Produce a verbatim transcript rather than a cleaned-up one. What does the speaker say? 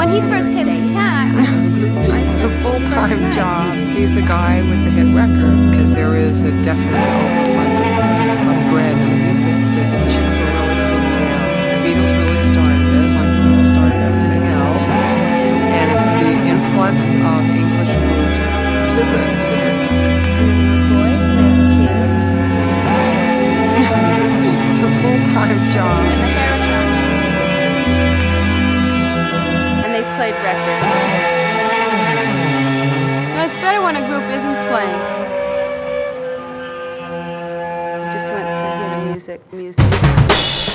when he first came to town, I said, The full-time first job. night. He's a guy with the hit record because there is a definite overabundance of bread in the music business. Chicks were really familiar. The Beatles really started it, like the Beatles started everything else. And it's the influx of English groups. Super, super. Boys, and they were cute. The full-time job. And the hair attraction. And they played records. No, it's better when a group isn't playing. Just went to hear the music, music.